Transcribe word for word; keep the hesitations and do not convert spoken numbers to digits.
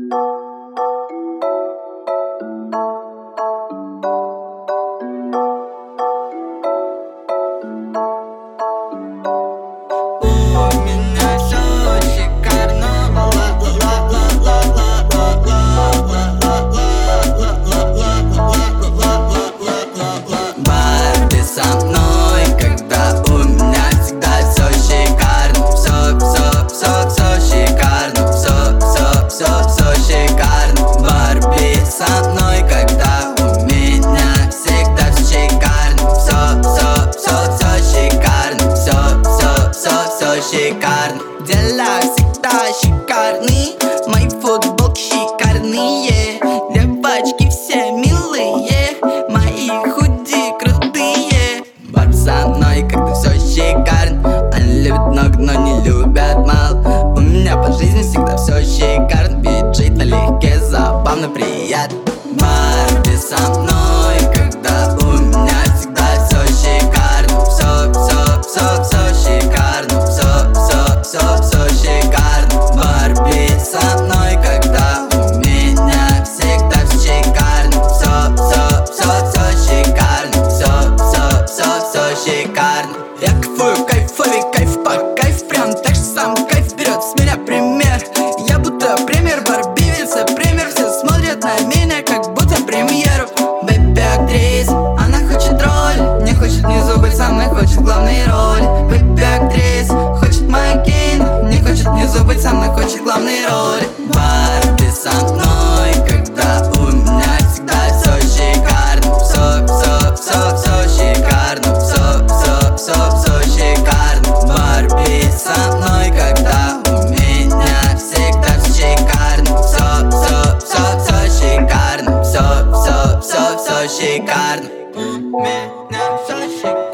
Шикарно, дела всегда шикарные, мои футболки шикарные, девочки все милые, мои худи крутые. Бар со мной, когда все шикарно, они любят много, но не любят мало. У меня по жизни всегда все шикарно, ведь жить налегке забавно, приятно. Бар со мной, когда у меня всегда все шикарно, все, все, все, все шикарно, все, все, все, все шикарно. Барби со мной, когда у меня всегда все шикарно, все, все, все, все шикарно, все, все, все, все шикарно. Я кайфую, кайфовый, кайф по кайф, прям так же сам кайф берет с меня пример. Я будто премьер, Барби вице-премьер, все смотрят на меня, как будто премьеру. Бэби актриса, она хочет роль, не хочет внизу быть со мной, хочет главной роли. Бэби актриса, хочет мое кино, не хочет внизу быть со мной, хочет главной роли. Барби со мной, когда у меня всегда все шикарно, все, все, все, все шикарно, все, все, все, все шикарно. Барби со мной, когда у меня всегда все шикарно, все, все, все, все шикарно, все, все, все, все шикарно. У меня все шикарно.